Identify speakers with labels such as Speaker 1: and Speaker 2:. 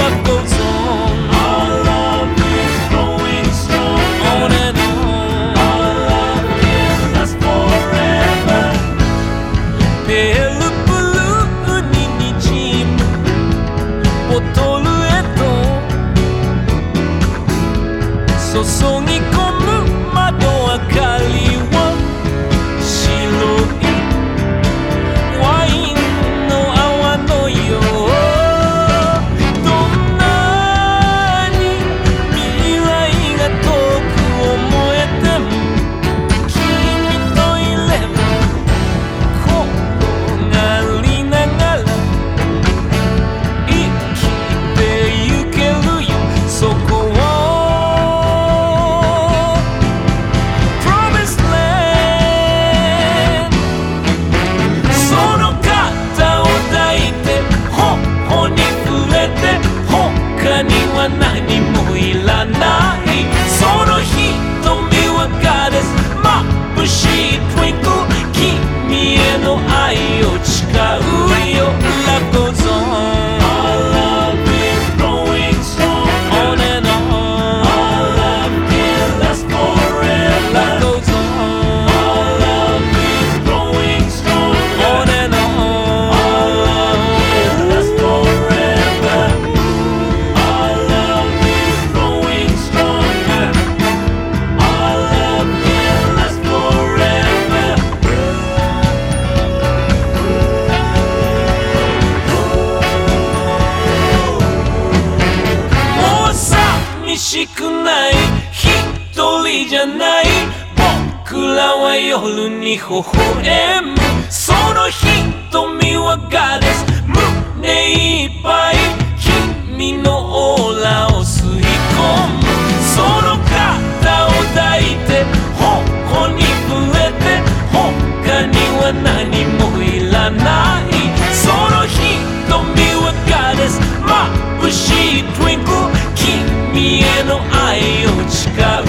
Speaker 1: Life goes on.
Speaker 2: Our love is growing strong.
Speaker 1: On and on.
Speaker 2: Our love will last forever.
Speaker 1: ペールブルーににじむボトルへと注ぎ込む窓明かりは白いワインの泡のよう。どんなに未来が遠く思えても君といれば転がりながら生きてゆけるよ。そこを Promised Land その肩を抱いて頬に触れて他には何もいらない。その瞳はガーデス眩しい Twinkle 君への愛を誓うよ。Life goes on.
Speaker 2: Our love is growing strong.
Speaker 1: On and on.
Speaker 2: Our love will last forever.
Speaker 1: Life goes on.
Speaker 2: Our love is growing strong.
Speaker 1: On and on.
Speaker 2: Our love will last forever. Our love is growing stronger. Our love will last forever.
Speaker 1: もう寂しくない一人じゃない。僕らは夜に微笑む。その瞳はガーデス胸いっぱい君のオーラを吸い込む。その肩を抱いて頬に触れて他には何もいらない。その瞳はガーデス眩しい Twinkle 君への愛を誓う